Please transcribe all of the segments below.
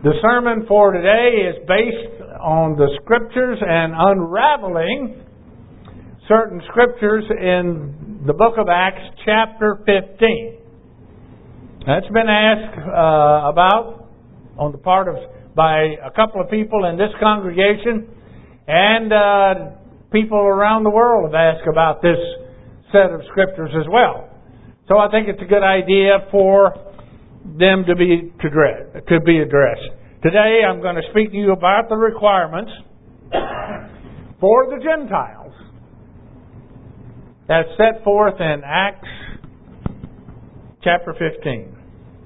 The sermon for today is based on the Scriptures and unraveling certain Scriptures in the book of Acts, chapter 15. That's been asked about on the part of by a couple of people in this congregation, and people around the world have asked about this set of Scriptures as well. So I think it's a good idea for them to be addressed. Today I'm going to speak to you about the requirements for the Gentiles as set forth in Acts chapter 15.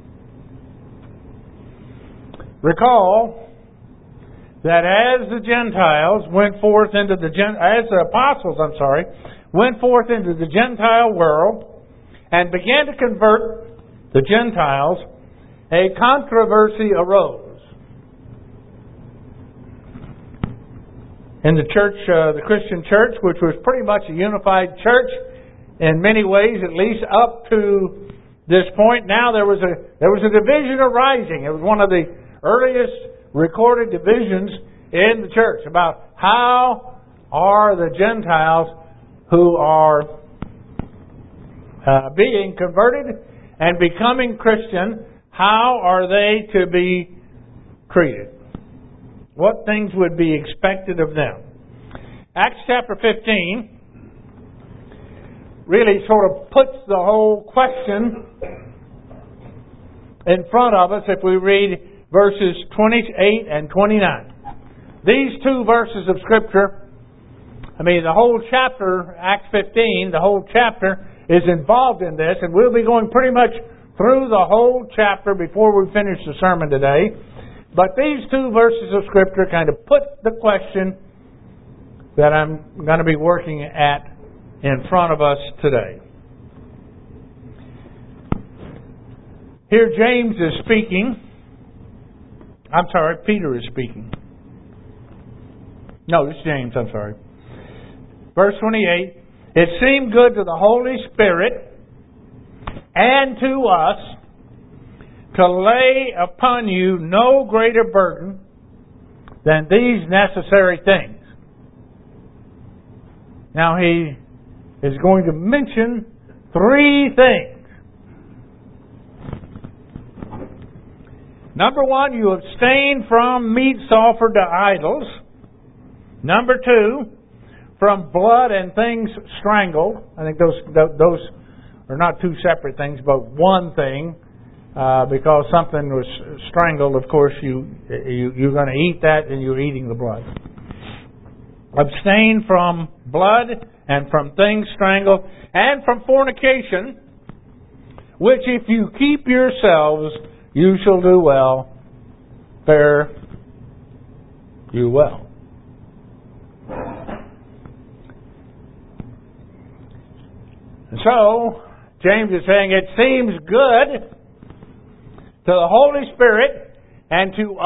Recall that as the Gentiles went forth into as the apostles, went forth into the Gentile world and began to convert the Gentiles, a controversy arose in the church, the Christian church, which was pretty much a unified church in many ways, at least up to this point. Now there was a division arising. It was one of the earliest recorded divisions in the church about how are the Gentiles who are being converted and becoming Christian, how are they to be treated? What things would be expected of them? Acts chapter 15 really sort of puts the whole question in front of us if we read verses 28 and 29. These two verses of Scripture, the whole chapter, Acts 15, the whole chapter is involved in this, and we'll be going pretty much through the whole chapter before we finish the sermon today. But these two verses of Scripture kind of put the question that I'm going to be working at in front of us today. Here James is speaking. Peter is speaking. No, it's James, Verse 28, it seemed good to the Holy Spirit and to us to lay upon you no greater burden than these necessary things. Now he is going to mention three things. Number one, you abstain from meats offered to idols. Number two, from blood and things strangled. I think those are not two separate things, but one thing. Because something was strangled, of course, you're going to eat that, and you're eating the blood. Abstain from blood and from things strangled, and from fornication, which if you keep yourselves, you shall do well. Fare you well. And so, James is saying it seems good to the Holy Spirit and to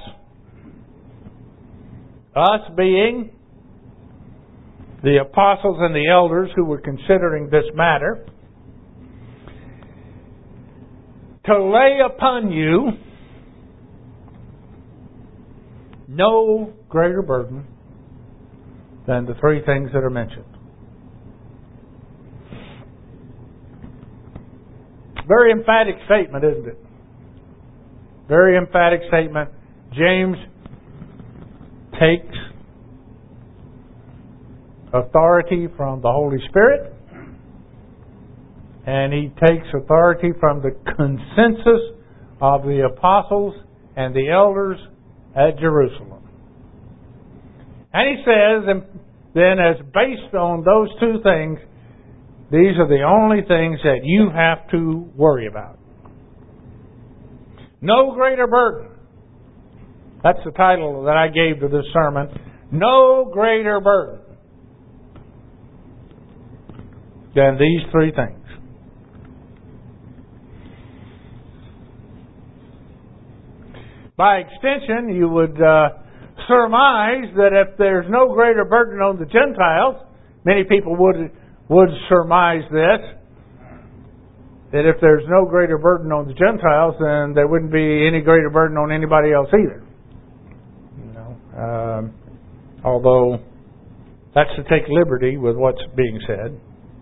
us being the apostles and the elders who were considering this matter, to lay upon you no greater burden than the three things that are mentioned. Very emphatic statement, isn't it? Very emphatic statement. James takes authority from the Holy Spirit, and he takes authority from the consensus of the apostles and the elders at Jerusalem. And he says, and then as based on those two things, these are the only things that you have to worry about. No greater burden. That's the title that I gave to this sermon. No greater burden than these three things. By extension, you would surmise that if there's no greater burden on the Gentiles, many people would surmise this, that if there's no greater burden on the Gentiles, then there wouldn't be any greater burden on anybody else either. Although that's to take liberty with what's being said,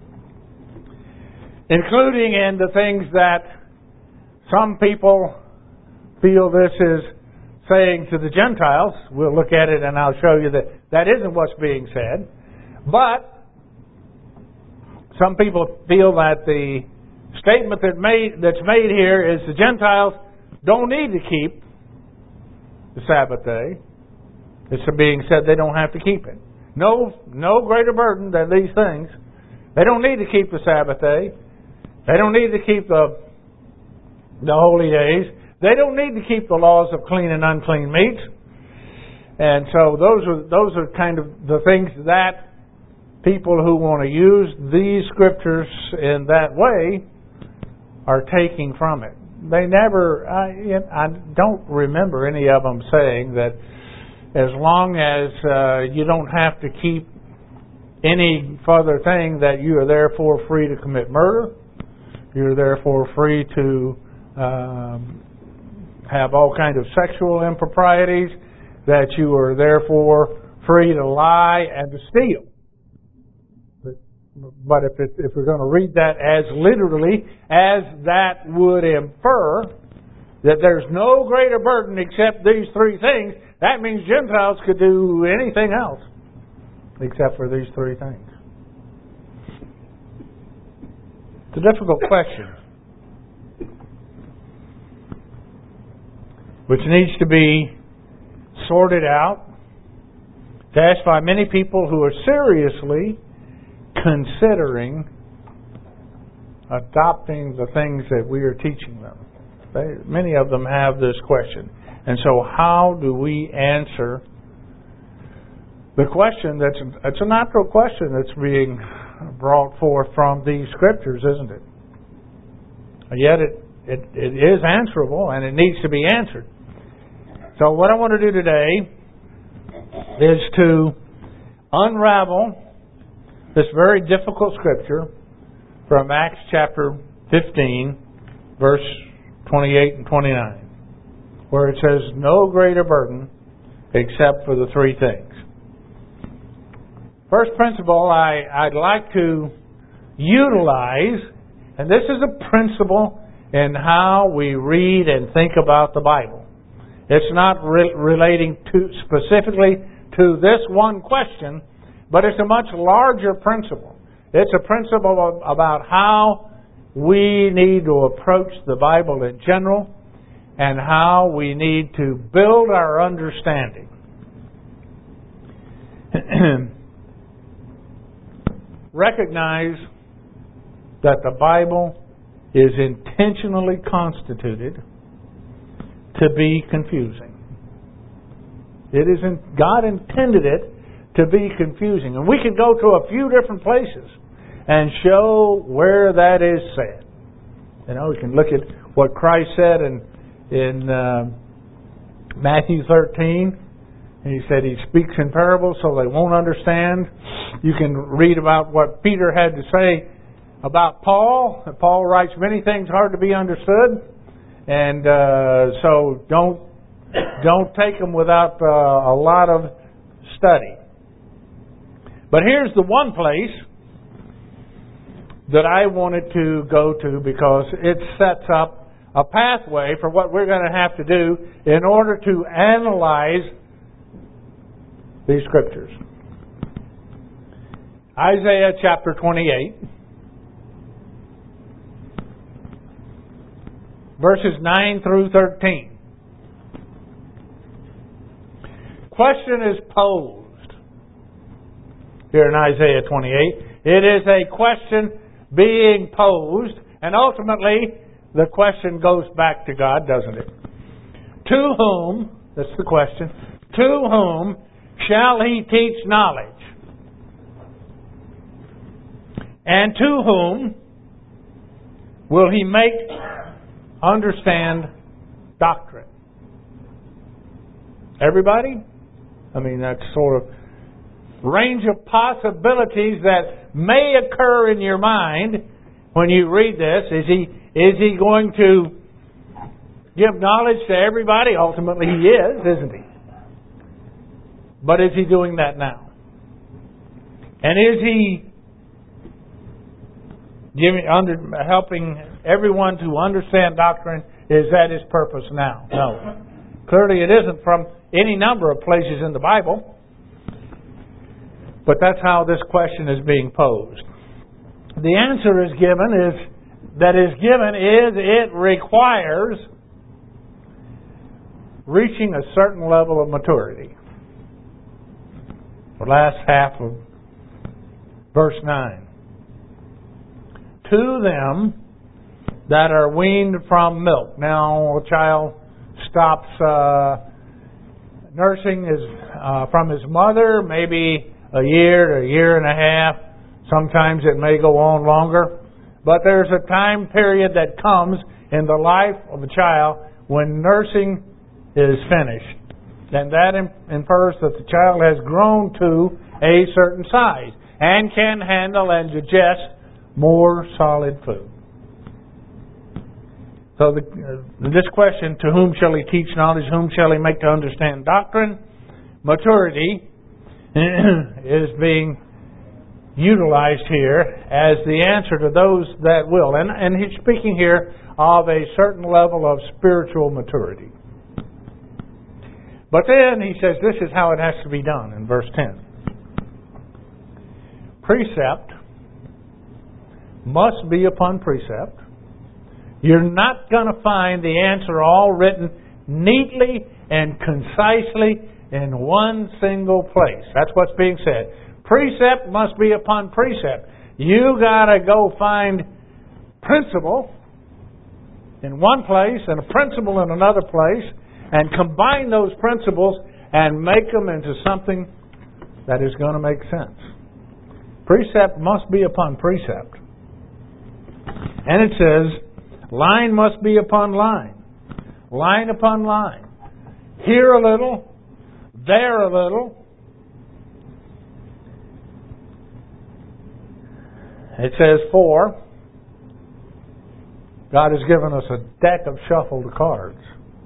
including in the things that some people feel this is saying to the Gentiles. We'll look at it and I'll show you that that isn't what's being said. But some people feel that the statement that's made here is the Gentiles don't need to keep the Sabbath day. It's being said they don't have to keep it. No greater burden than these things. They don't need to keep the Sabbath day. They don't need to keep the holy days. They don't need to keep the laws of clean and unclean meats. And so those are kind of the things that people who want to use these scriptures in that way are taking from it. They never, I don't remember any of them saying that as long as you don't have to keep any further thing, that you are therefore free to commit murder, you're therefore free to have all kinds of sexual improprieties, that you are therefore free to lie and to steal. But if we're going to read that as literally as that would infer that there's no greater burden except these three things, that means Gentiles could do anything else except for these three things. It's a difficult question, which needs to be sorted out. It's asked by many people who are seriously considering adopting the things that we are teaching them. Many of them have this question. And so how do we answer the question that's a natural question that's being brought forth from these scriptures, isn't it? Yet it is answerable and it needs to be answered. So what I want to do today is to unravel this very difficult scripture from Acts chapter 15, verse 28 and 29, where it says, no greater burden except for the three things. First principle I'd like to utilize, and this is a principle in how we read and think about the Bible. It's not relating to specifically to this one question, but it's a much larger principle. It's a principle about how we need to approach the Bible in general and how we need to build our understanding. Recognize that the Bible is intentionally constituted to be confusing. God intended it to be confusing. And we can go to a few different places and show where that is said. We can look at what Christ said in Matthew 13. He said he speaks in parables so they won't understand. You can read about what Peter had to say about Paul. Paul writes many things hard to be understood. And so don't take them without a lot of study. But here's the one place that I wanted to go to because it sets up a pathway for what we're going to have to do in order to analyze these scriptures. Isaiah chapter 28, verses 9 through 13. Question is posed here in Isaiah 28. It is a question being posed, and ultimately the question goes back to God, doesn't it? To whom, that's the question, to whom shall he teach knowledge? And to whom will he make understand doctrine? Everybody? That's sort of range of possibilities that may occur in your mind when you read this? Is he going to give knowledge to everybody? Ultimately, he is, isn't he? But is he doing that now? And is he helping everyone to understand doctrine? Is that his purpose now? No. Clearly it isn't from any number of places in the Bible. But that's how this question is being posed. The answer it requires reaching a certain level of maturity. The last half of verse 9. To them that are weaned from milk. Now, a child stops nursing from his mother, maybe a year to a year and a half. Sometimes it may go on longer. But there's a time period that comes in the life of a child when nursing is finished. And that infers that the child has grown to a certain size and can handle and digest more solid food. So this question, to whom shall he teach knowledge, whom shall he make to understand doctrine? Maturity is being utilized here as the answer to those that will. And he's speaking here of a certain level of spiritual maturity. But then he says this is how it has to be done in verse 10. Precept must be upon precept. You're not going to find the answer all written neatly and concisely in one single place. That's what's being said. Precept must be upon precept. You got to go find principle in one place and a principle in another place and combine those principles and make them into something that is going to make sense. Precept must be upon precept. And it says, line must be upon line. Line upon line. Here a little, there a little. It says, for God has given us a deck of shuffled cards.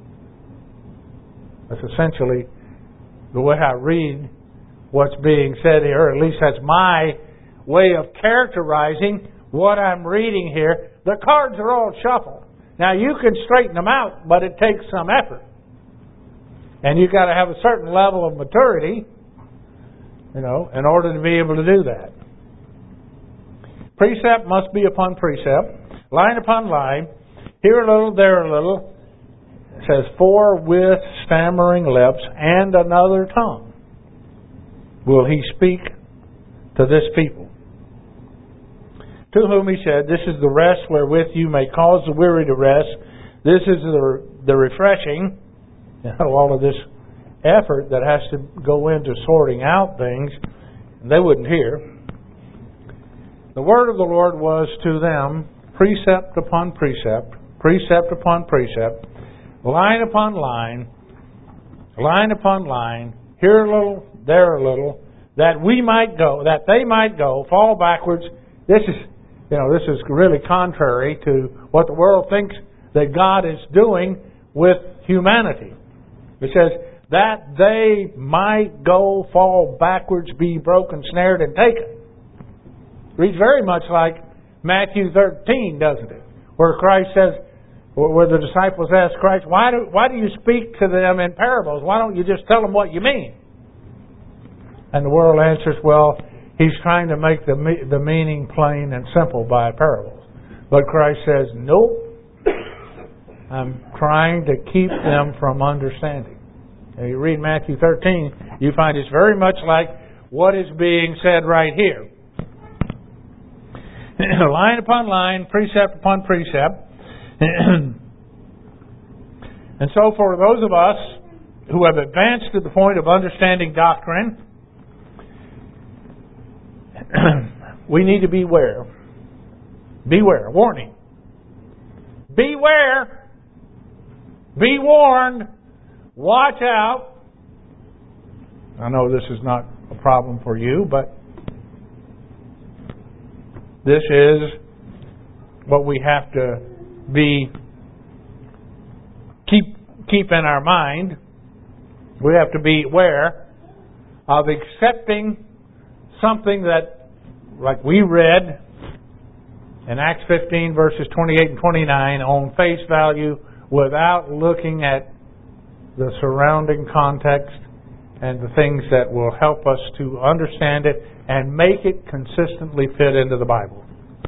That's essentially the way I read what's being said here, or at least that's my way of characterizing what I'm reading here. The cards are all shuffled. Now you can straighten them out, but it takes some effort. And you've got to have a certain level of maturity, in order to be able to do that. Precept must be upon precept, line upon line, here a little, there a little. It says, for with stammering lips and another tongue will he speak to this people. To whom he said, this is the rest wherewith you may cause the weary to rest. This is the refreshing. All of this effort that has to go into sorting out things, they wouldn't hear. The word of the Lord was to them precept upon precept, precept upon precept, line upon line, line upon line, here a little, there a little, that they might go, fall backwards. This is really contrary to what the world thinks that God is doing with humanity. It says, that they might go, fall backwards, be broken, snared, and taken. Reads very much like Matthew 13, doesn't it? Where Christ says, where the disciples ask Christ, why do you speak to them in parables? Why don't you just tell them what you mean? And the world answers, well, he's trying to make the meaning plain and simple by parables. But Christ says, nope. I'm trying to keep them from understanding. And you read Matthew 13, you find it's very much like what is being said right here. Line upon line, precept upon precept. And so for those of us who have advanced to the point of understanding doctrine, we need to beware. Beware. Warning. Beware. Be warned. Watch out. I know this is not a problem for you, but this is what we have to keep in our mind. We have to be aware of accepting something that, like we read in Acts 15 verses 28 and 29, on face value without looking at the surrounding context and the things that will help us to understand it and make it consistently fit into the Bible.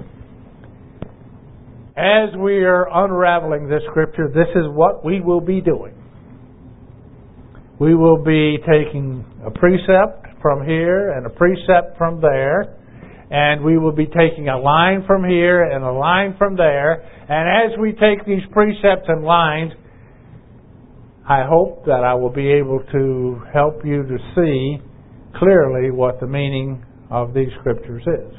As we are unraveling this Scripture, this is what we will be doing. We will be taking a precept from here and a precept from there, and we will be taking a line from here and a line from there. And as we take these precepts and lines, I hope that I will be able to help you to see clearly what the meaning of these Scriptures is.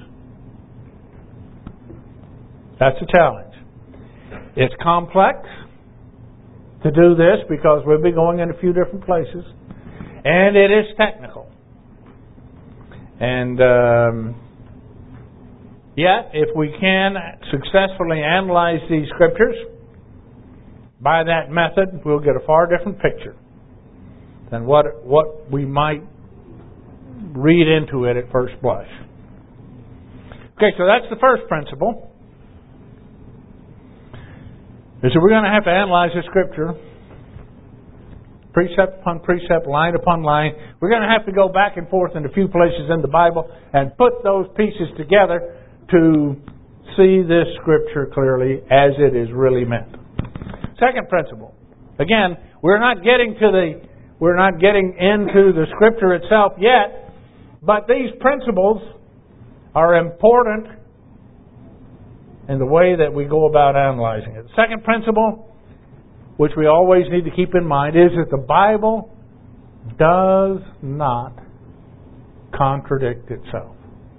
That's a challenge. It's complex to do this because we'll be going in a few different places, and it is technical. And yet, if we can successfully analyze these Scriptures by that method, we'll get a far different picture than what we might read into it at first blush. Okay, so that's the first principle. So we're going to have to analyze the Scripture, precept upon precept, line upon line. We're going to have to go back and forth in a few places in the Bible and put those pieces together to see this Scripture clearly as it is really meant. Second principle. Again, we're not getting into the Scripture itself yet, but these principles are important in the way that we go about analyzing it. The second principle, which we always need to keep in mind, is that the Bible does not contradict itself.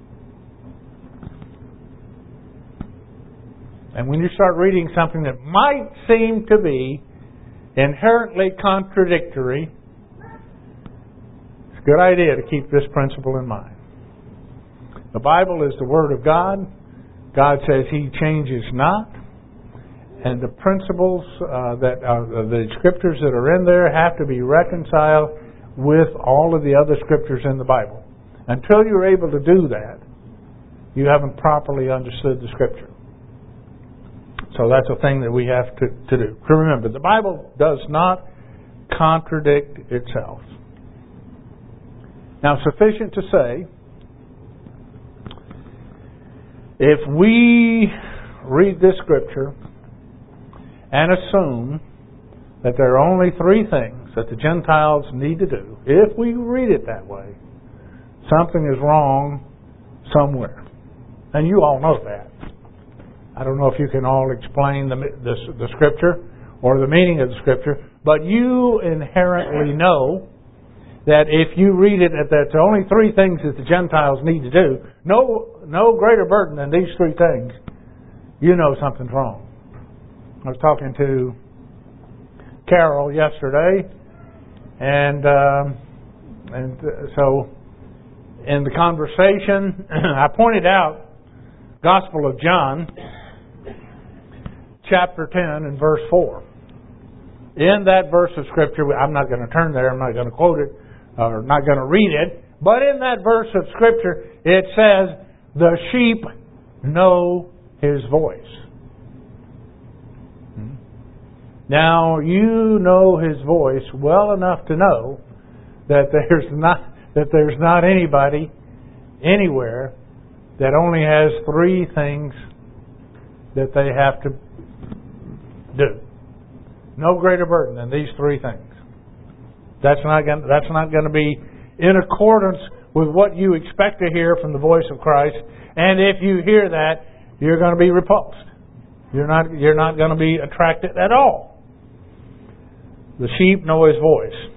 And when you start reading something that might seem to be inherently contradictory, it's a good idea to keep this principle in mind. The Bible is the Word of God. God says He changes not. And the principles the Scriptures that are in there have to be reconciled with all of the other Scriptures in the Bible. Until you're able to do that, you haven't properly understood the Scripture. So that's a thing that we have to do. So remember, the Bible does not contradict itself. Now, sufficient to say, if we read this Scripture and assume that there are only three things that the Gentiles need to do, if we read it that way, something is wrong somewhere. And you all know that. I don't know if you can all explain the Scripture or the meaning of the Scripture, but you inherently know that if you read it, that there's only three things that the Gentiles need to do, no greater burden than these three things, you know something's wrong. I was talking to Carol yesterday, and so in the conversation, I pointed out Gospel of John, chapter 10 and verse 4. In that verse of Scripture, I'm not going to turn there, I'm not going to quote it, or not going to read it, but in that verse of Scripture, it says, the sheep know His voice. Now, you know His voice well enough to know that there's not anybody anywhere that only has three things that they have to do. No greater burden than these three things. That's not going to be in accordance with what you expect to hear from the voice of Christ. And if you hear that, you're going to be repulsed. You're not going to be attracted at all. The sheep know His voice.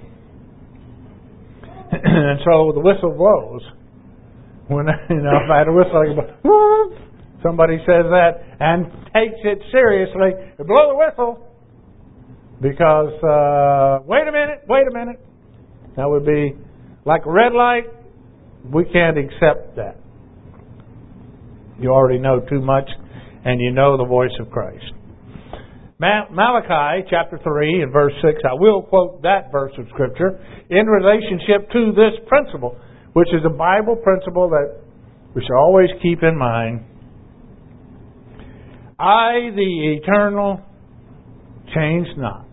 And so the whistle blows. When if I had a whistle, I go, somebody says that and takes it seriously, blow the whistle. Because, wait a minute. That would be like a red light. We can't accept that. You already know too much, and you know the voice of Christ. Malachi chapter 3 and verse 6, I will quote that verse of Scripture in relationship to this principle, which is a Bible principle that we should always keep in mind. I, the Eternal, change not.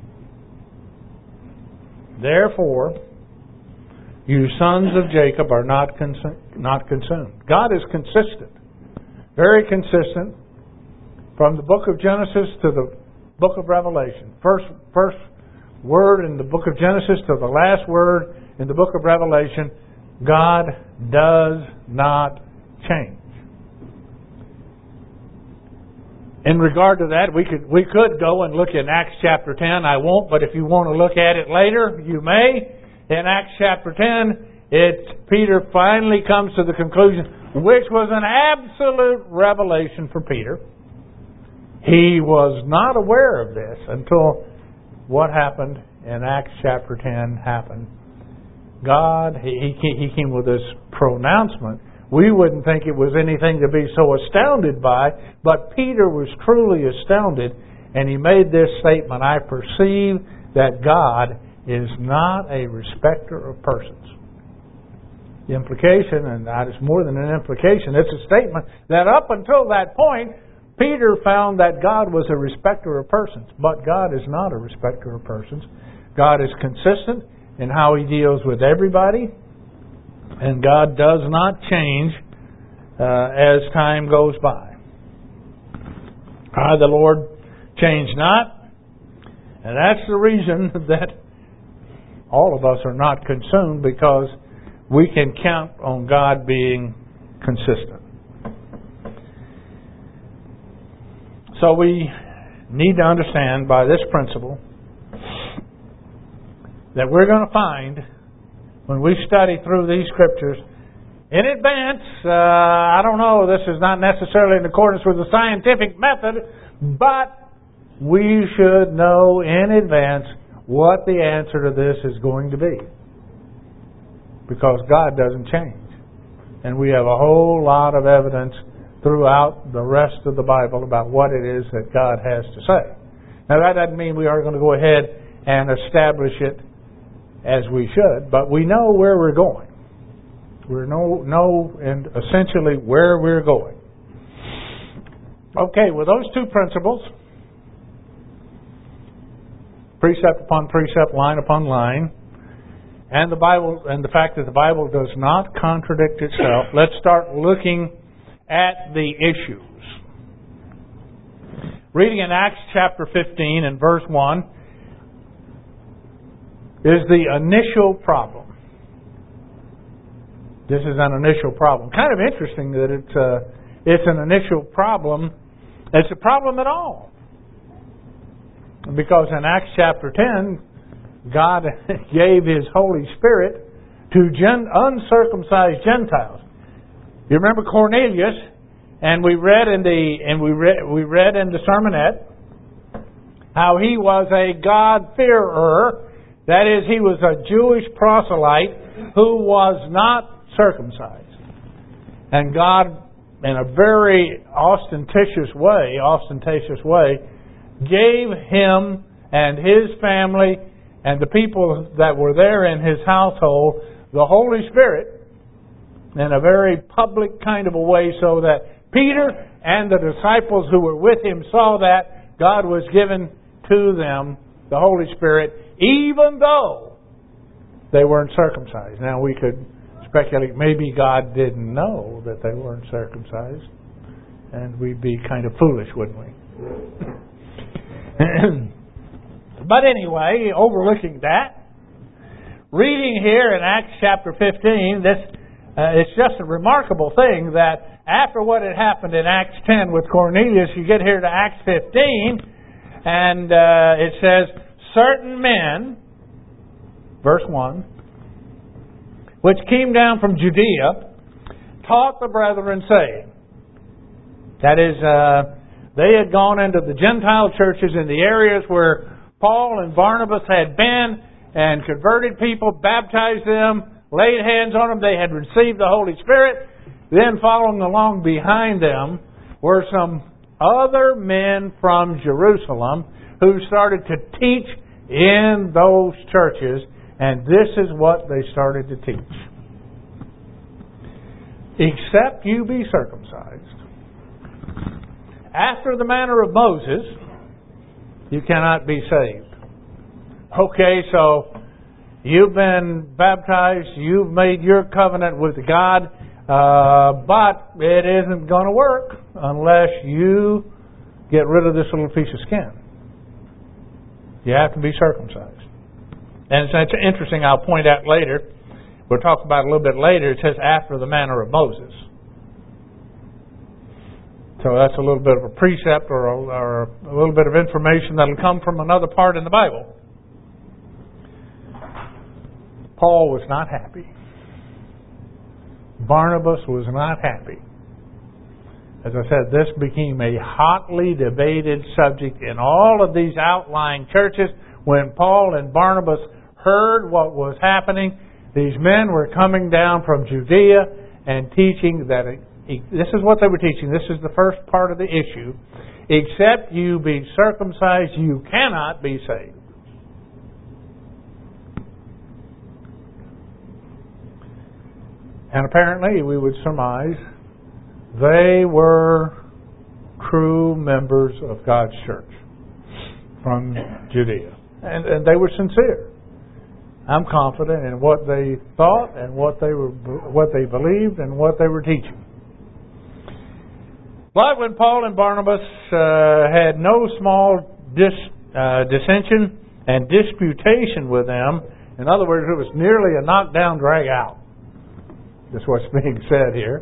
Therefore, you sons of Jacob are not consumed. God is consistent, very consistent, from the book of Genesis to the book of Revelation. First word in the book of Genesis to the last word in the book of Revelation, God does not change. In regard to that, we could go and look in Acts chapter 10. I won't, but if you want to look at it later, you may. In Acts chapter 10, Peter finally comes to the conclusion, which was an absolute revelation for Peter. He was not aware of this until what happened in Acts chapter 10 happened. God, He came with this pronouncement. We wouldn't think it was anything to be so astounded by, but Peter was truly astounded, and he made this statement, I perceive that God is not a respecter of persons. The implication, and that is more than an implication, it's a statement that up until that point, Peter found that God was a respecter of persons, but God is not a respecter of persons. God is consistent in how He deals with everybody, and God does not change as time goes by. I, the Lord, change not, and that's the reason that all of us are not consumed, because we can count on God being consistent. So we need to understand by this principle that we're going to find when we study through these Scriptures in advance. I don't know, this is not necessarily in accordance with the scientific method, but we should know in advance what the answer to this is going to be. Because God doesn't change. And we have a whole lot of evidence throughout the rest of the Bible about what it is that God has to say. Now that doesn't mean we are going to go ahead and establish it as we should, but we know where we're going. We know and essentially where we're going. Okay, with those two principles, precept upon precept, line upon line, and the Bible, and the fact that the Bible does not contradict itself, let's start looking at the issues. Reading in Acts chapter 15 and verse 1 is the initial problem. This is an initial problem. Kind of interesting that it's an initial problem. It's a problem at all. Because in Acts chapter 10, God gave His Holy Spirit to uncircumcised Gentiles. You remember Cornelius, and we read in the sermonette how he was a God-fearer. That is, he was a Jewish proselyte who was not circumcised. And God, in a very ostentatious way, gave him and his family and the people that were there in his household the Holy Spirit in a very public kind of a way, so that Peter and the disciples who were with him saw that God was given to them the Holy Spirit, even though they weren't circumcised. Now we could speculate maybe God didn't know that they weren't circumcised, and we'd be kind of foolish, wouldn't we? But anyway, overlooking that, reading here in Acts chapter 15, it's just a remarkable thing that after what had happened in Acts 10 with Cornelius, you get here to Acts 15, and it says, certain men, verse 1, which came down from Judea, taught the brethren, saying, that is, they had gone into the Gentile churches in the areas where Paul and Barnabas had been and converted people, baptized them, laid hands on them. They had received the Holy Spirit. Then following along behind them were some other men from Jerusalem who started to teach in those churches, and this is what they started to teach. Except you be circumcised after the manner of Moses, you cannot be saved. Okay, so you've been baptized, you've made your covenant with God, but it isn't going to work unless you get rid of this little piece of skin. You have to be circumcised. And it's interesting, I'll point out later, we'll talk about it a little bit later, it says after the manner of Moses. So that's a little bit of a precept or a little bit of information that will come from another part in the Bible. Paul was not happy. Barnabas was not happy. As I said, this became a hotly debated subject in all of these outlying churches. When Paul and Barnabas heard what was happening, these men were coming down from Judea and teaching that this is what they were teaching. This is the first part of the issue. Except you be circumcised, you cannot be saved. And apparently, we would surmise, they were true members of God's church from Judea. And they were sincere. I'm confident in what they thought and what they believed and what they were teaching. But when Paul and Barnabas had no small dissension and disputation with them, in other words, it was nearly a knockdown, drag out. That's what's being said here.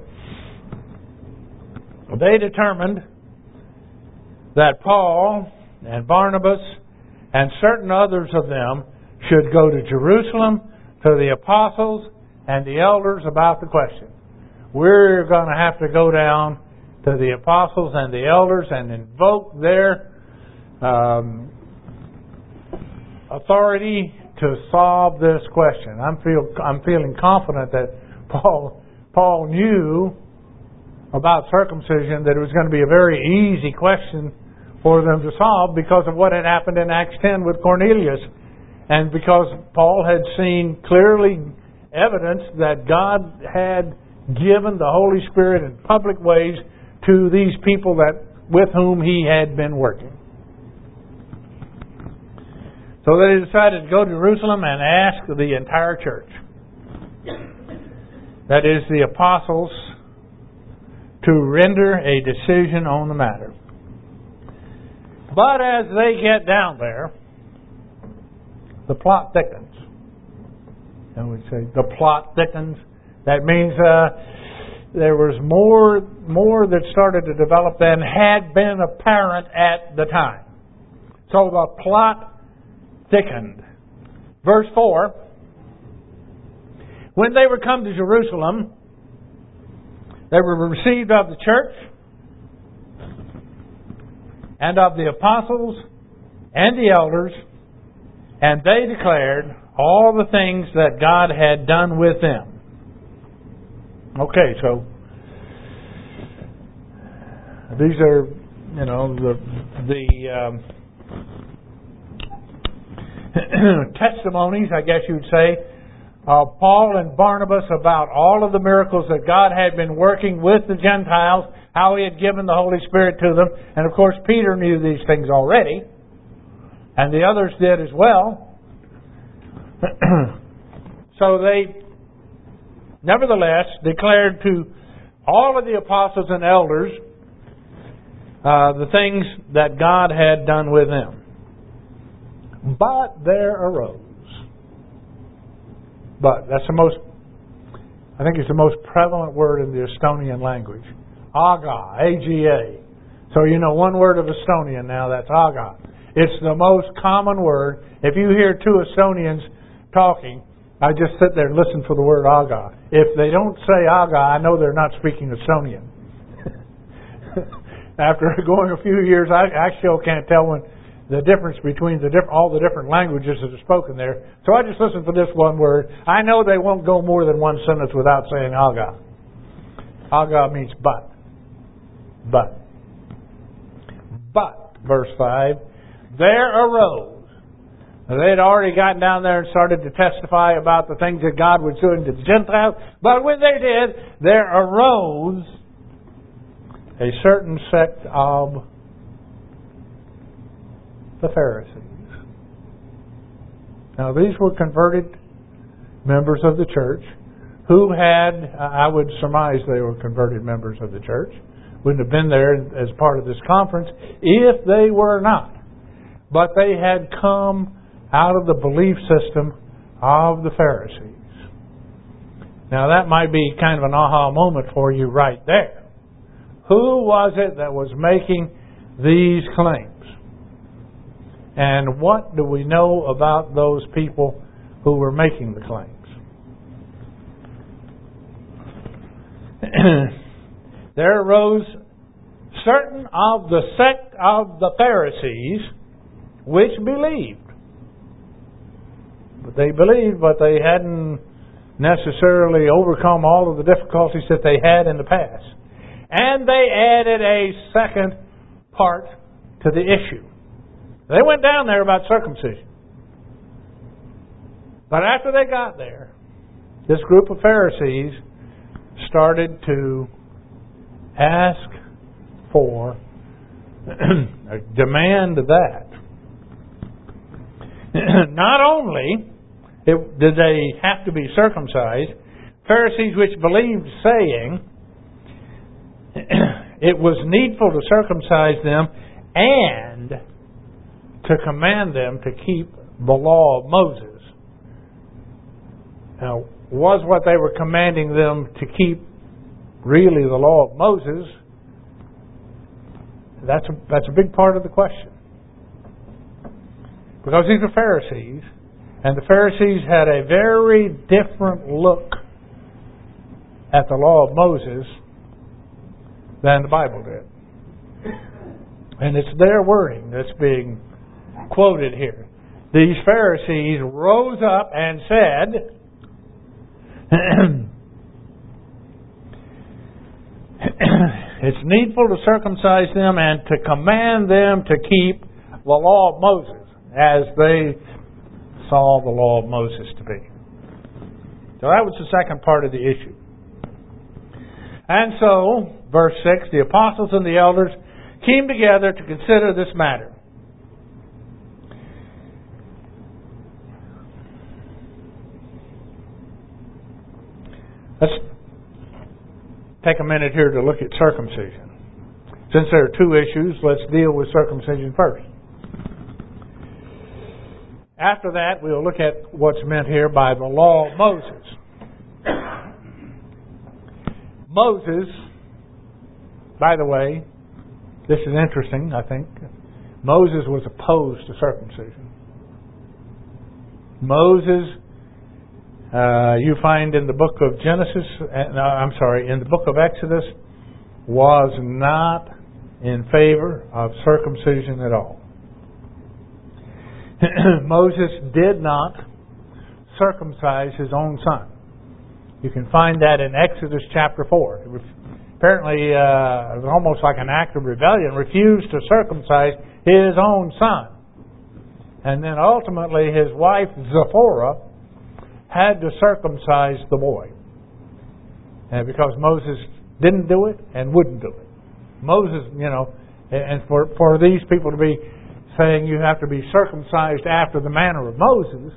They determined that Paul and Barnabas and certain others of them should go to Jerusalem to the apostles and the elders about the question. We're going to have to go down to the apostles and the elders and invoke their authority to solve this question. I'm feeling confident that Paul knew about circumcision, that it was going to be a very easy question for them to solve because of what had happened in Acts 10 with Cornelius, and because Paul had seen clearly evidence that God had given the Holy Spirit in public ways to these people with whom he had been working. So they decided to go to Jerusalem and ask the entire church, that is, the apostles, to render a decision on the matter. But as they get down there, the plot thickens. And we say the plot thickens. That means there was more that started to develop than had been apparent at the time. So the plot thickened. Verse 4, when they were come to Jerusalem, they were received of the church and of the apostles and the elders, and they declared all the things that God had done with them. Okay, so these are, the testimonies, I guess you would say, of Paul and Barnabas about all of the miracles that God had been working with the Gentiles, how He had given the Holy Spirit to them. And of course, Peter knew these things already, and the others did as well. So they, nevertheless, declared to all of the apostles and elders the things that God had done with them. But there arose. But that's I think it's the most prevalent word in the Estonian language. Aga, A-G-A. So one word of Estonian now, that's aga. It's the most common word. If you hear two Estonians talking, I just sit there and listen for the word aga. If they don't say aga, I know they're not speaking Estonian. After going a few years, I still can't tell the difference between all the different languages that are spoken there. So I just listen for this one word. I know they won't go more than one sentence without saying aga. Aga means but. But. verse 5, there arose. Now, they had already gotten down there and started to testify about the things that God was doing to the Gentiles. But when they did, there arose a certain sect of the Pharisees. Now, these were converted members of the church who had, I would surmise they were converted members of the church, wouldn't have been there as part of this conference if they were not. But they had come out of the belief system of the Pharisees. Now that might be kind of an aha moment for you right there. Who was it that was making these claims? And what do we know about those people who were making the claims? There arose certain of the sect of the Pharisees which believed. But they believed, but they hadn't necessarily overcome all of the difficulties that they had in the past. And they added a second part to the issue. They went down there about circumcision. But after they got there, this group of Pharisees started to ask for, demand that. Not only did they have to be circumcised, Pharisees which believed, saying, it was needful to circumcise them and to command them to keep the law of Moses. Now, was what they were commanding them to keep really the law of Moses? That's a big part of the question. Because these are Pharisees, and the Pharisees had a very different look at the law of Moses than the Bible did. And it's their wording that's being quoted here. These Pharisees rose up and said, it's needful to circumcise them and to command them to keep the law of Moses as they saw the law of Moses to be. So that was the second part of the issue. And so, verse 6, the apostles and the elders came together to consider this matter. Let's take a minute here to look at circumcision. Since there are two issues, let's deal with circumcision first. After that, we'll look at what's meant here by the law of Moses. Moses, by the way, this is interesting, I think. Moses was opposed to circumcision. Moses, you find in the book of in the book of Exodus, was not in favor of circumcision at all. Moses did not circumcise his own son. You can find that in Exodus chapter 4. Apparently, it was almost like an act of rebellion, refused to circumcise his own son. And then ultimately his wife Zipporah had to circumcise the boy. And because Moses didn't do it and wouldn't do it. Moses, and for these people to be saying you have to be circumcised after the manner of Moses,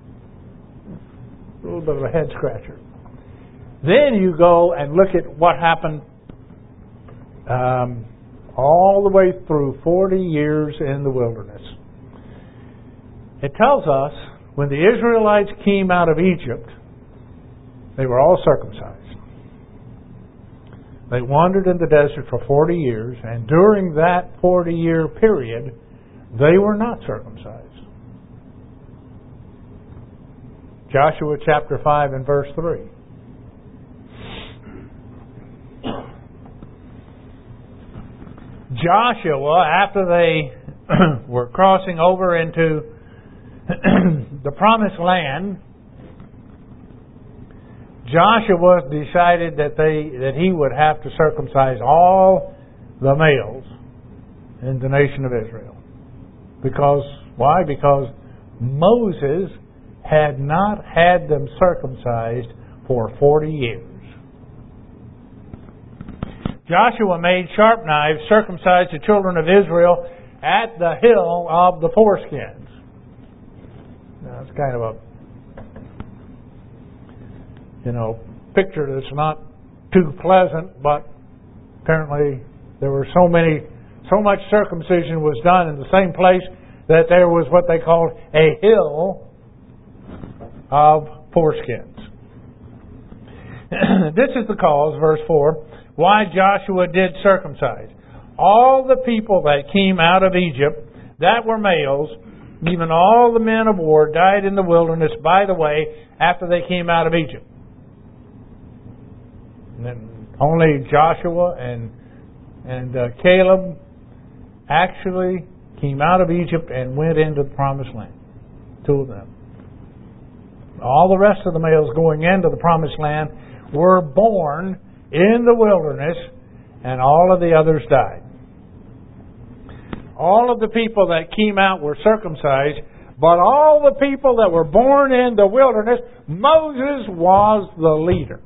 a little bit of a head scratcher. Then you go and look at what happened all the way through 40 years in the wilderness. It tells us when the Israelites came out of Egypt, they were all circumcised. They wandered in the desert for 40 years, and during that 40-year period, they were not circumcised. Joshua chapter 5 and verse 3. Joshua, after they were crossing over into the promised land, Joshua decided that he would have to circumcise all the males in the nation of Israel. Because, why? Because Moses had not had them circumcised for 40 years. Joshua made sharp knives, circumcised the children of Israel at the hill of the foreskins. Now, it's kind of a, picture that's not too pleasant, but apparently there were so much circumcision was done in the same place that there was what they called a hill of foreskins. This is the cause, verse 4, why Joshua did circumcise. All the people that came out of Egypt that were males, even all the men of war, died in the wilderness by the way after they came out of Egypt. And then only Joshua and Caleb actually came out of Egypt and went into the promised land. 2 of them. All the rest of the males going into the promised land were born in the wilderness, and all of the others died. All of the people that came out were circumcised, but all the people that were born in the wilderness, Moses was the leader.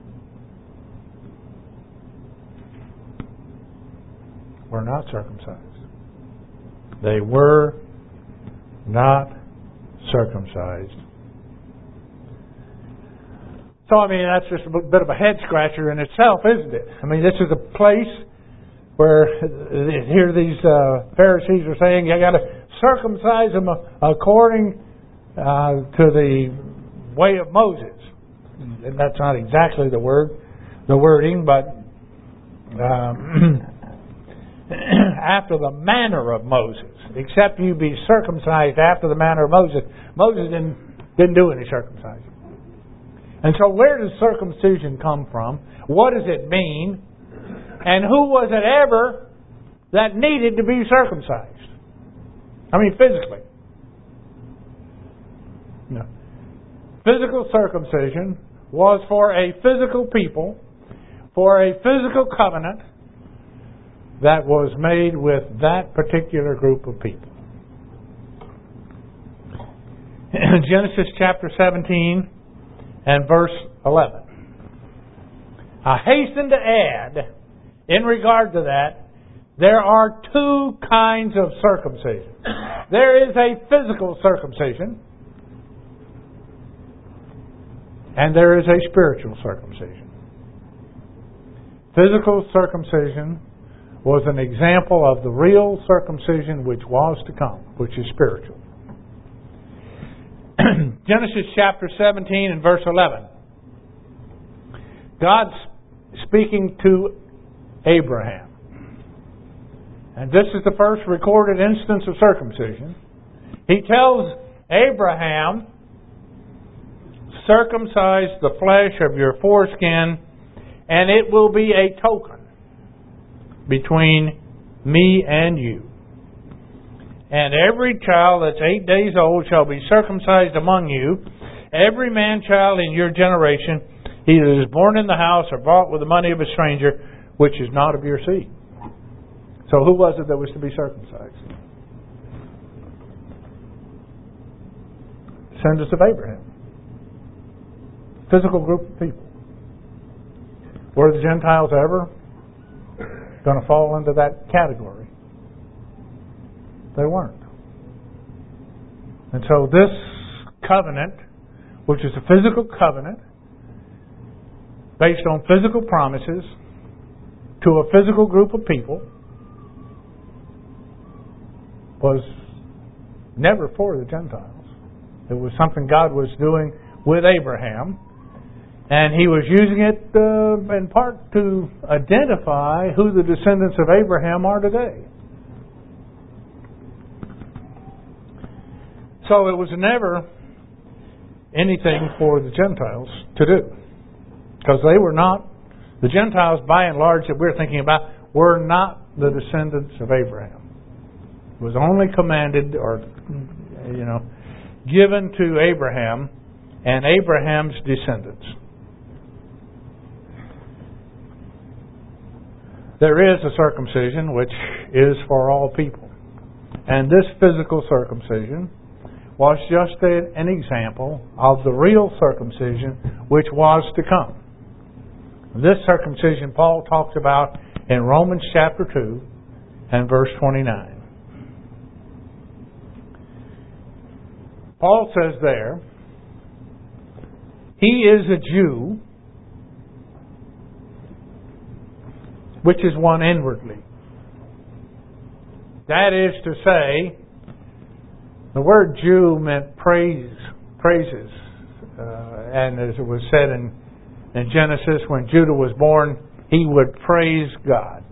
Were not circumcised. They were not circumcised. So, that's just a bit of a head scratcher in itself, isn't it? This is a place where here these Pharisees are saying you got to circumcise them according to the way of Moses. And that's not exactly the wording, but after the manner of Moses. Except you be circumcised after the manner of Moses. Moses didn't do any circumcision. And so where does circumcision come from? What does it mean? And who was it ever that needed to be circumcised? Physically. No. Physical circumcision was for a physical people, for a physical covenant that was made with that particular group of people. Genesis chapter 17 and verse 11. I hasten to add, in regard to that, there are 2 kinds of circumcision. There is a physical circumcision, and there is a spiritual circumcision. Physical circumcision was an example of the real circumcision which was to come, which is spiritual. Genesis chapter 17 and verse 11. God's speaking to Abraham. And this is the first recorded instance of circumcision. He tells Abraham, circumcise the flesh of your foreskin, and it will be a token between me and you. And every child that's 8 days old shall be circumcised among you, every man-child in your generation, he that is born in the house or bought with the money of a stranger, which is not of your seed. So who was it that was to be circumcised? Descendants of Abraham. Physical group of people. Were the Gentiles ever going to fall into that category? They weren't. And so this covenant, which is a physical covenant, based on physical promises to a physical group of people, was never for the Gentiles. It was something God was doing with Abraham, and He was using it in part to identify who the descendants of Abraham are today. So it was never anything for the Gentiles to do. Because they were not, the Gentiles by and large that we're thinking about, were not the descendants of Abraham. It was only commanded or, given to Abraham and Abraham's descendants. there is a circumcision which is for all people. And this physical circumcision was just an example of the real circumcision which was to come. This circumcision Paul talks about in Romans chapter 2 and verse 29. Paul says there, he is a Jew, which is one inwardly. That is to say, the word Jew meant praises. And as it was said in Genesis, when Judah was born, he would praise God.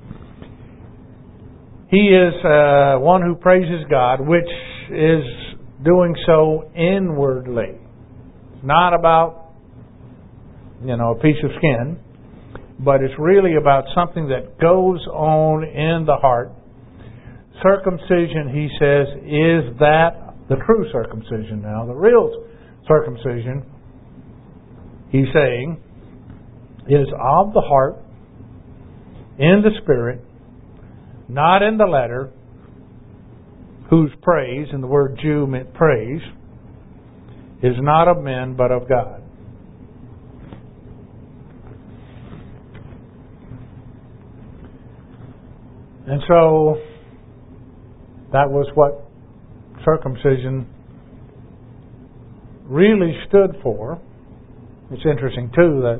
He is one who praises God, which is doing so inwardly. It's not about, a piece of skin, but it's really about something that goes on in the heart. Circumcision, he says, is that the true circumcision now. The real circumcision, he's saying, is of the heart, in the spirit, not in the letter, whose praise, and the word Jew meant praise, is not of men but of God. And so, that was what circumcision really stood for. It's interesting too that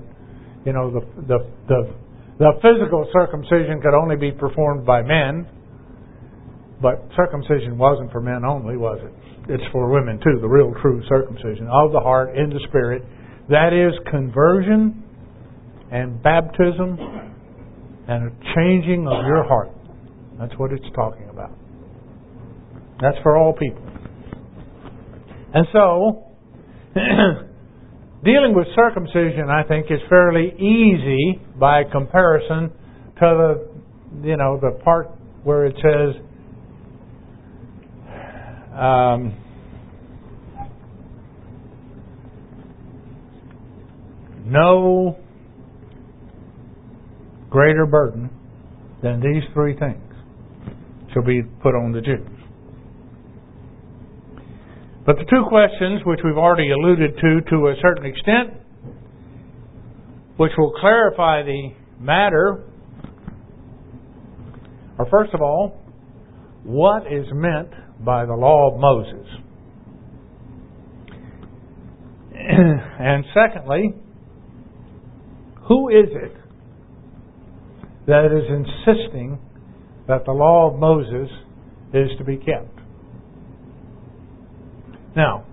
the physical circumcision could only be performed by men, but circumcision wasn't for men only, was it? It's for women too. The real true circumcision of the heart in the spirit. That is conversion and baptism and a changing of your heart. That's what it's talking about. That's for all people. And so, dealing with circumcision, I think, is fairly easy by comparison to the part where it says, no greater burden than these three things shall be put on the Jews. But the two questions, which we've already alluded to a certain extent, which will clarify the matter, are first of all, what is meant by the law of Moses? And secondly, who is it that is insisting that the law of Moses is to be kept? Now,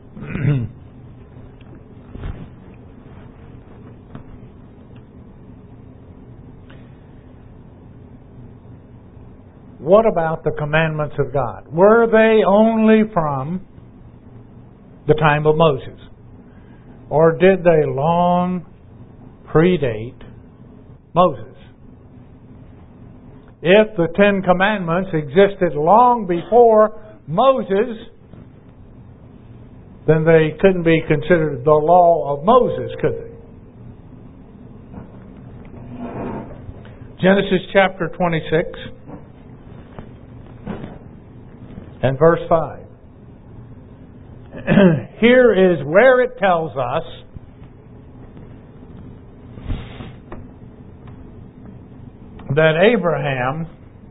what about the commandments of God? Were they only from the time of Moses? Or did they long predate Moses? If the Ten Commandments existed long before Moses, then they couldn't be considered the law of Moses, could they? Genesis chapter 26 and verse 5. Here is where it tells us that Abraham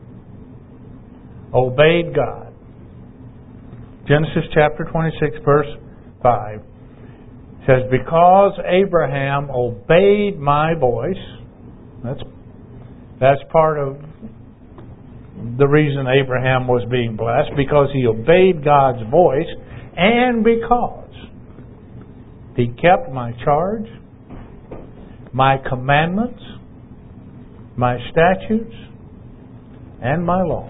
obeyed God. Genesis chapter 26 verse 5 says, because Abraham obeyed my voice, that's part of the reason Abraham was being blessed, because he obeyed God's voice, and because he kept my charge, my commandments, my statutes, and my laws.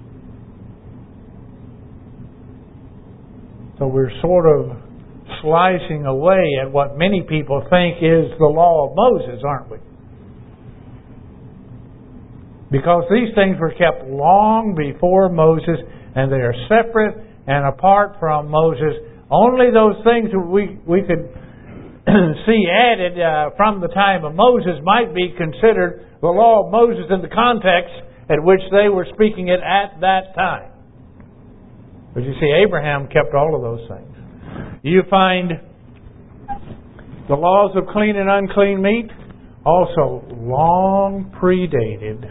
So we're sort of slicing away at what many people think is the law of Moses, aren't we? Because these things were kept long before Moses, and they are separate and apart from Moses. Only those things that we could see added from the time of Moses might be considered the law of Moses in the context at which they were speaking it at that time. But you see, Abraham kept all of those things. You find the laws of clean and unclean meat also long predated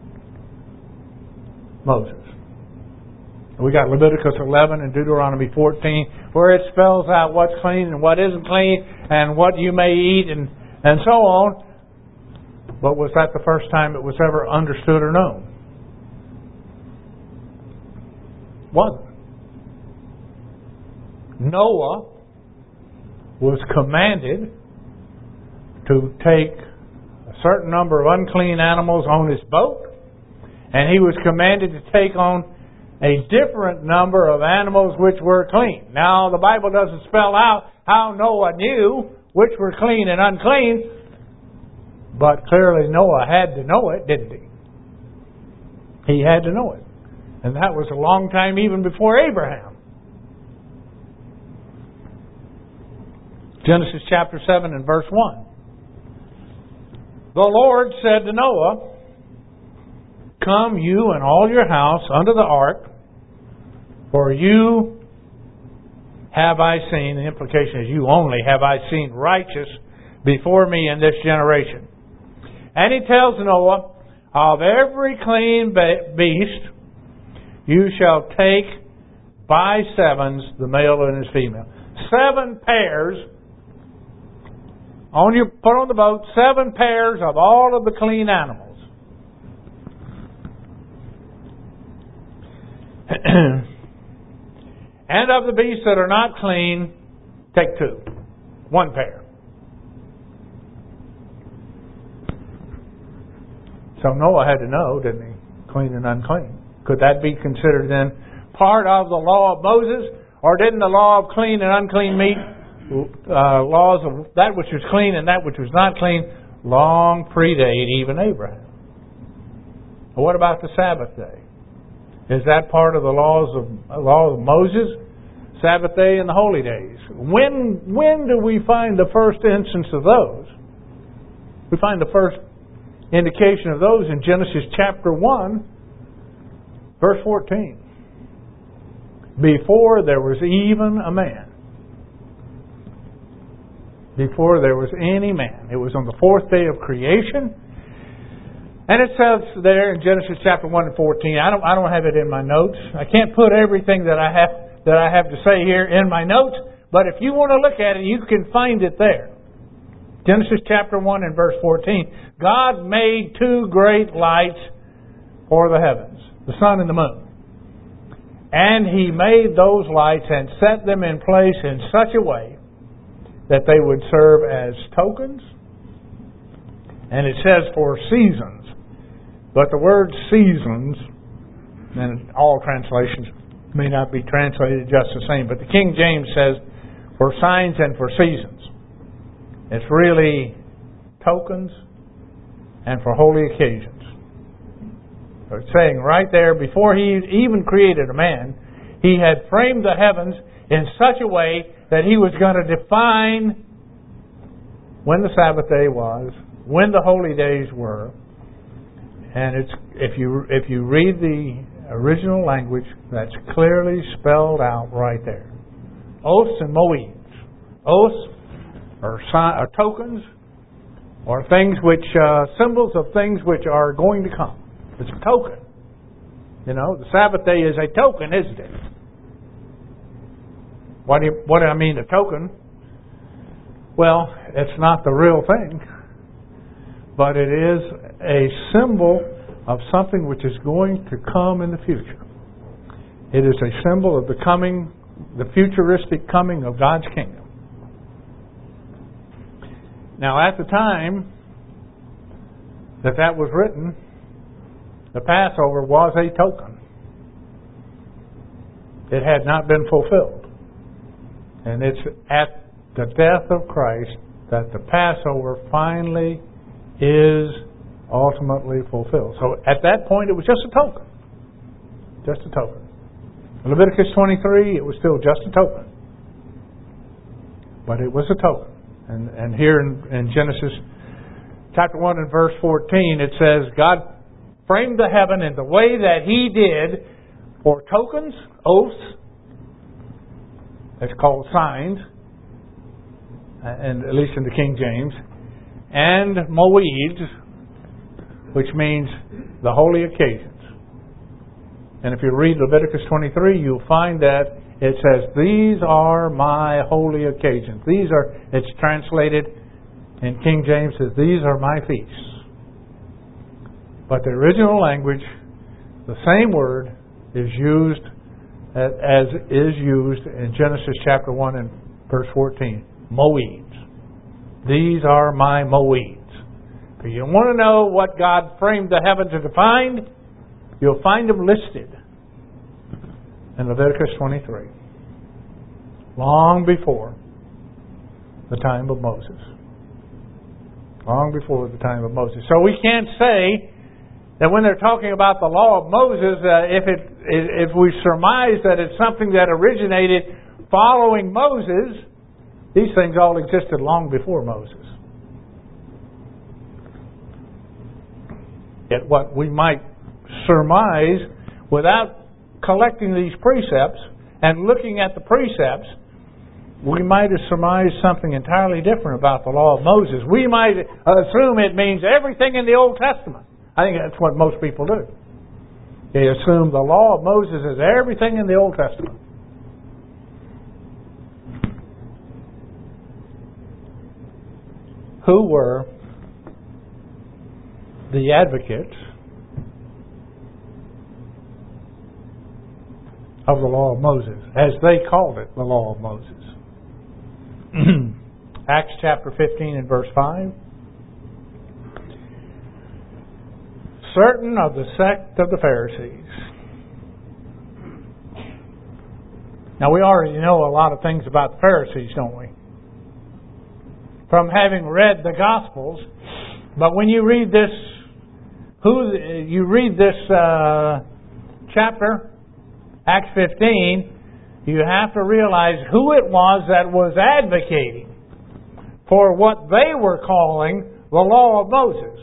Moses. We got Leviticus 11 and Deuteronomy 14, where it spells out what's clean and what isn't clean, and what you may eat, and so on. But was that the first time it was ever understood or known? Wasn't. Noah was commanded to take a certain number of unclean animals on his boat, and he was commanded to take on a different number of animals which were clean. Now, the Bible doesn't spell out how Noah knew which were clean and unclean, but clearly Noah had to know it, didn't he? He had to know it. And that was a long time even before Abraham. Genesis chapter 7 and verse 1. The Lord said to Noah, "Come you and all your house unto the ark, for you have I seen," the implication is you only have I seen righteous before me in this generation. And he tells Noah, "Of every clean beast you shall take by sevens, the male and his female." 7 pairs put on the boat, 7 pairs of all of the clean animals. And of the beasts that are not clean, take 2. 1 pair. So Noah had to know, didn't he? Clean and unclean. Could that be considered then part of the law of Moses? Or didn't the law of clean and unclean meat, laws of that which was clean and that which was not clean, long predate even Abraham? What about the Sabbath day? Is that part of the law of Moses? Sabbath day and the holy days. When do we find the first instance of those? We find the first indication of those in Genesis chapter 1, verse 14. Before there was even a man. Before there was any man. It was on the 4th day of creation. And it says there in Genesis chapter 1 and 14, I don't have it in my notes. I can't put everything that I have to say here in my notes, but if you want to look at it, you can find it there. Genesis chapter 1 and verse 14. God made 2 great lights for the heavens, the sun and the moon. And He made those lights and set them in place in such a way that they would serve as tokens. And it says for seasons. But the word seasons, and all translations may not be translated just the same, but the King James says for signs and for seasons. It's really tokens and for holy occasions. So it's saying right there, before He even created a man, He had framed the heavens in such a way that He was going to define when the Sabbath day was, when the holy days were. And it's if you read the original language, that's clearly spelled out right there. Oaths and moeds. Oaths are tokens, or things which symbols of things which are going to come. It's a token. You know, the Sabbath day is a token, isn't it? What do I mean, a token? Well, it's not the real thing, but it is a symbol of something which is going to come in the future. It is a symbol of the futuristic coming of God's kingdom. Now, at the time that was written, the Passover was a token. It had not been fulfilled. And it's at the death of Christ that the Passover finally is ultimately fulfilled. So at that point, it was just a token. Just a token. Leviticus 23, it was still just a token. But it was a token. And here in Genesis chapter 1 and verse 14, it says, God framed the heaven in the way that He did for tokens, oaths, it's called signs, and at least in the King James, and moeds, which means the holy occasions. And if you read Leviticus 23, you'll find that it says, these are my holy occasions. It's translated in King James as, these are my feasts. But the original language, the same word, is used as is used in Genesis chapter 1 and verse 14. Moeds. These are my moeds. If you want to know what God framed the heavens to define, you'll find them listed in Leviticus 23. Long before the time of Moses. Long before the time of Moses. So we can't say that when they're talking about the law of Moses, if we surmise that it's something that originated following Moses, these things all existed long before Moses. Yet what we might surmise without collecting these precepts and looking at the precepts, we might have surmised something entirely different about the law of Moses. We might assume it means everything in the Old Testament. I think that's what most people do. They assume the law of Moses is everything in the Old Testament. Who were the advocates of the law of Moses, as they called it, the law of Moses? Acts chapter 15 and verse 5. Certain of the sect of the Pharisees. Now we already know a lot of things about the Pharisees, don't we? From having read the Gospels. But when you read this, chapter, Acts 15, you have to realize who it was that was advocating for what they were calling the law of Moses.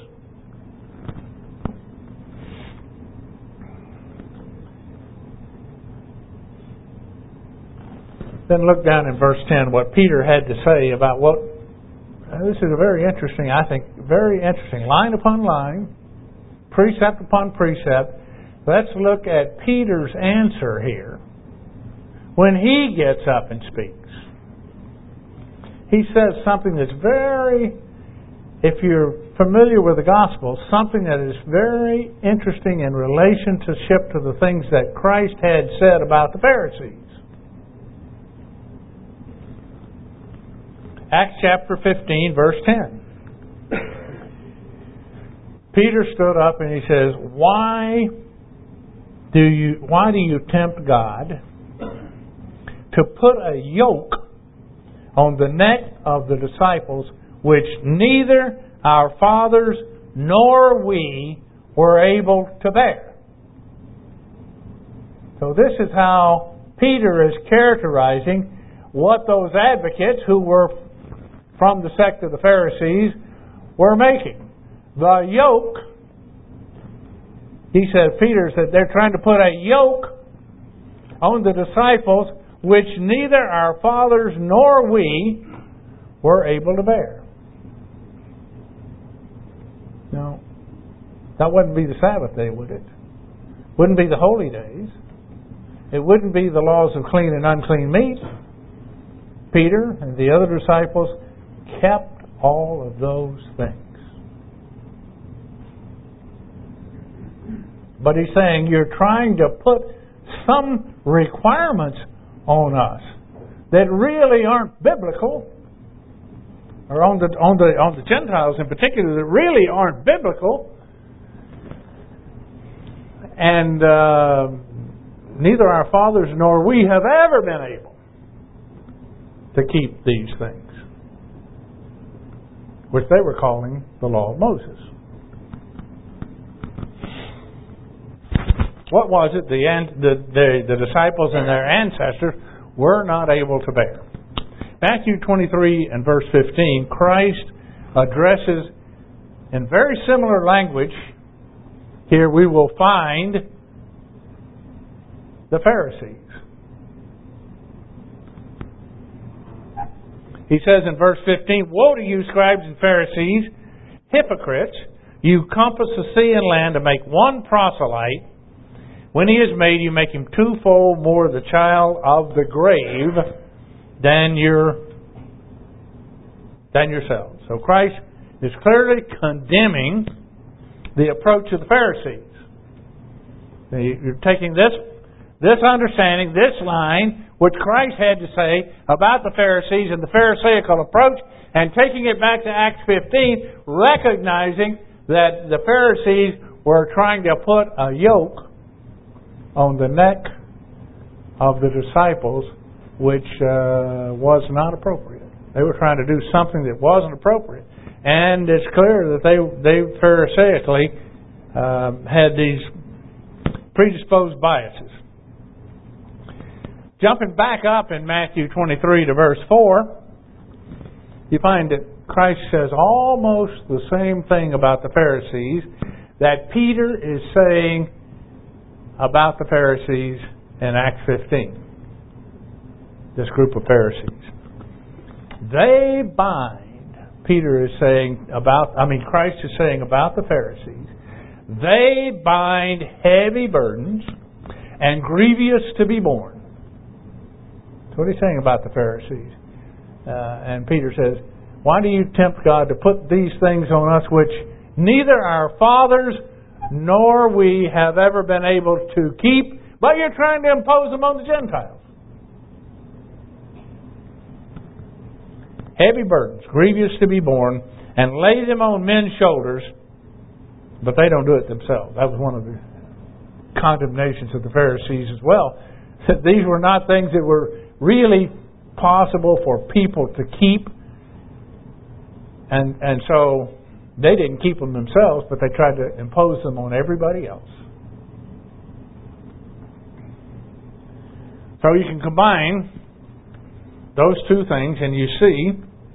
Then look down in verse 10 what Peter had to say about what... this is a very interesting line upon line, precept upon precept. Let's look at Peter's answer here. When he gets up and speaks, he says something that's very, if you're familiar with the Gospel, something that is very interesting in relationship to the things that Christ had said about the Pharisees. Acts chapter 15, verse 10. Peter stood up and he says, Why do you tempt God to put a yoke on the neck of the disciples which neither our fathers nor we were able to bear? So this is how Peter is characterizing what those advocates who were from the sect of the Pharisees were making. The yoke, Peter said, they're trying to put a yoke on the disciples which neither our fathers nor we were able to bear. No, that wouldn't be the Sabbath day, would it? Wouldn't be the holy days. It wouldn't be the laws of clean and unclean meat. Peter and the other disciples kept all of those things. But he's saying you're trying to put some requirements on us that really aren't biblical, or on the Gentiles in particular, that really aren't biblical, and neither our fathers nor we have ever been able to keep these things, which they were calling the law of Moses. What was it the disciples and their ancestors were not able to bear? Matthew 23 and verse 15, Christ addresses in very similar language. Here we will find the Pharisees. He says in verse 15, "Woe to you, scribes and Pharisees, hypocrites! You compass the sea and land to make one proselyte. When he is made, you make him twofold more the child of the grave than yourselves." So Christ is clearly condemning the approach of the Pharisees. You're taking this understanding, this line, which Christ had to say about the Pharisees and the Pharisaical approach, and taking it back to Acts 15, recognizing that the Pharisees were trying to put a yoke on the neck of the disciples, which was not appropriate. They were trying to do something that wasn't appropriate. And it's clear that they Pharisaically had these predisposed biases. Jumping back up in Matthew 23 to verse 4, you find that Christ says almost the same thing about the Pharisees that Peter is saying about the Pharisees in Acts 15. This group of Pharisees. They bind, Christ is saying about the Pharisees, they bind heavy burdens and grievous to be borne. That's what he's saying about the Pharisees. And Peter says, "Why do you tempt God to put these things on us which neither our fathers nor we have ever been able to keep, but you're trying to impose them on the Gentiles?" Heavy burdens, grievous to be borne, and lay them on men's shoulders, but they don't do it themselves. That was one of the condemnations of the Pharisees as well. That these were not things that were really possible for people to keep, and so they didn't keep them themselves, but they tried to impose them on everybody else. So you can combine those two things, and you see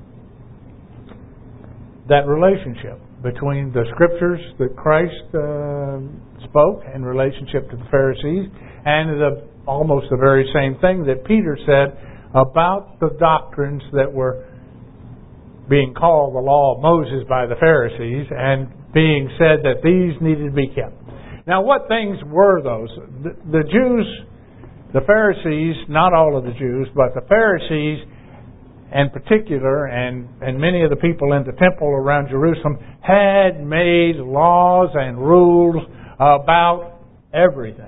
that relationship between the Scriptures that Christ spoke in relationship to the Pharisees, and almost the very same thing that Peter said about the doctrines that were being called the law of Moses by the Pharisees, and being said that these needed to be kept. Now, what things were those? The Jews, the Pharisees, not all of the Jews, but the Pharisees in particular, and many of the people in the temple around Jerusalem, had made laws and rules about everything.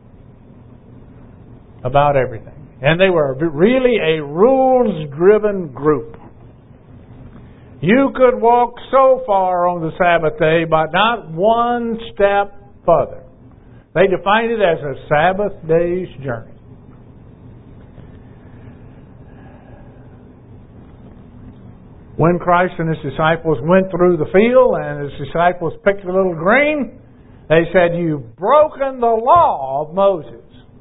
About everything. And they were really a rules-driven group. You could walk so far on the Sabbath day, but not one step further. They defined it as a Sabbath day's journey. When Christ and His disciples went through the field and His disciples picked a little grain, they said, "You've broken the law of Moses."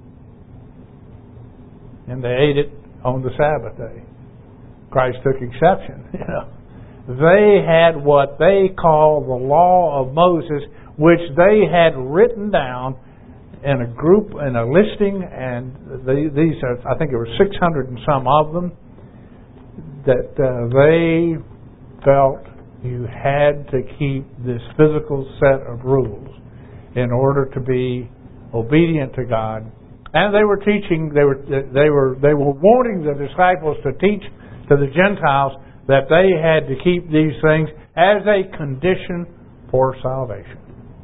And they ate it on the Sabbath day. Christ took exception. They had what they call the law of Moses, which they had written down in a group, in a listing, and these are, I think there were 600 and some of them, that they felt you had to keep this physical set of rules in order to be obedient to God. And they were teaching, they were wanting the disciples to teach to the Gentiles that they had to keep these things as a condition for salvation.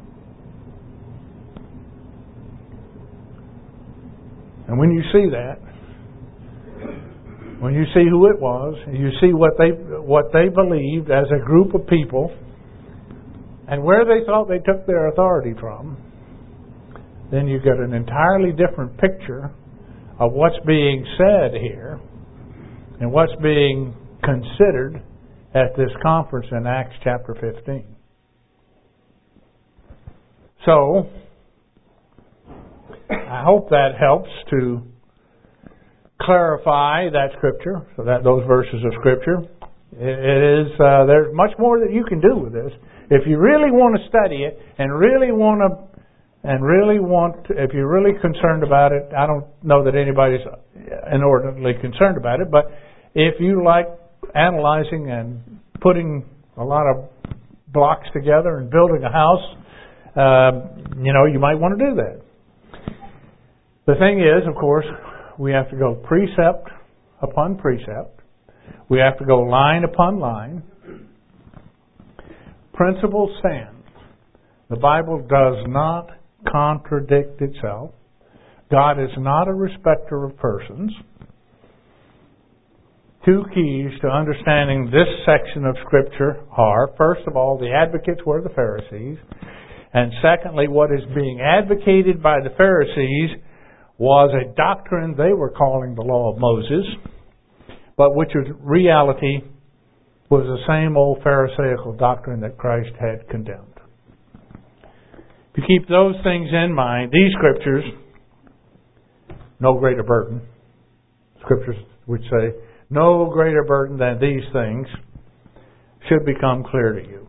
And when you see that, when you see who it was, and you see what they believed as a group of people, and where they thought they took their authority from, then you get an entirely different picture of what's being said here and what's being considered at this conference in Acts chapter 15. So, I hope that helps to clarify that Scripture, so that those verses of Scripture. There's much more that you can do with this. If you really want to study it and if you're really concerned about it, I don't know that anybody's inordinately concerned about it, but if you like analyzing and putting a lot of blocks together and building a house, you might want to do that. The thing is, of course, we have to go precept upon precept. We have to go line upon line. Principles stand. The Bible does not contradict itself. God is not a respecter of persons. Two keys to understanding this section of Scripture are, first of all, the advocates were the Pharisees, and secondly, what is being advocated by the Pharisees was a doctrine they were calling the law of Moses, but which in reality was the same old Pharisaical doctrine that Christ had condemned. If you keep those things in mind, these Scriptures, no greater burden. Scriptures would say, no greater burden than these things should become clear to you.